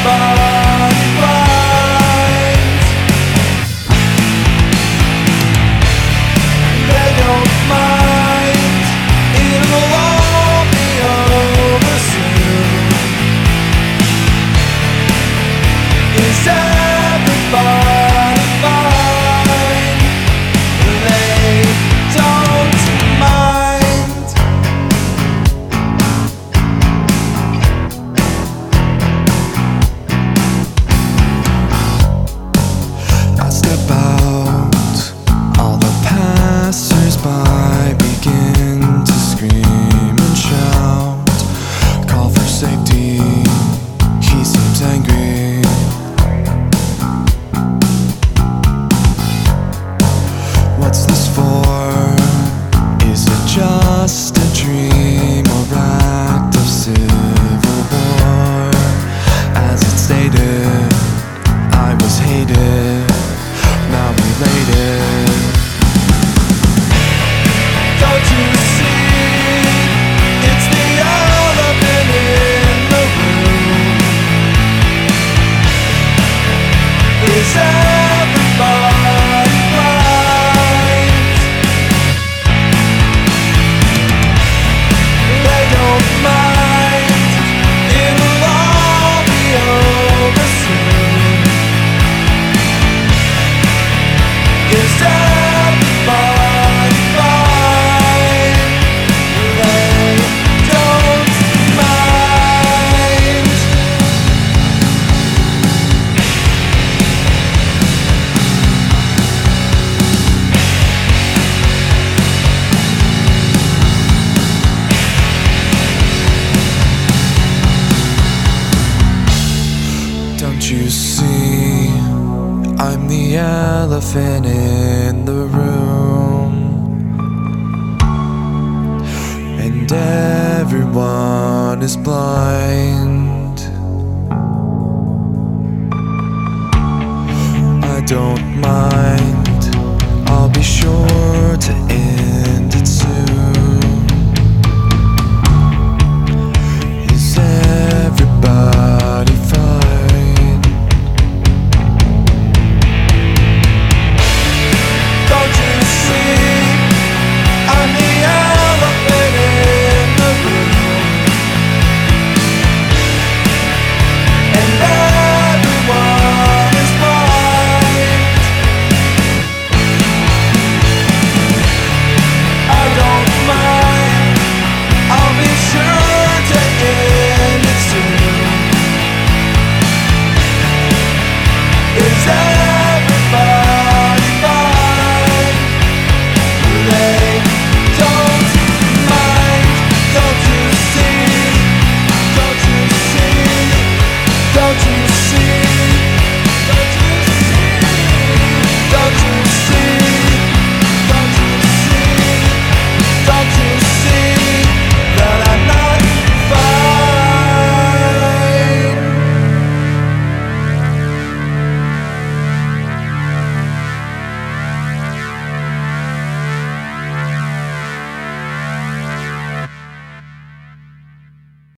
everybody blinds. They don't mind, it'll all be over soon. Is everybody fine? They don't mind. I step out, all the passers-by begin to scream and shout, call for safety, he seems angry. What's this for? Is it just a dream or act of civil war? As it stated, I was hated, now related. Don't you see? It's the elephant in the room. Is everybody blind? They don't mind, it'll all be over soon. Is everybody fine? They don't mind. Don't you see? I'm the elephant in the room, and everyone is blind. I don't mind, I'll be sure to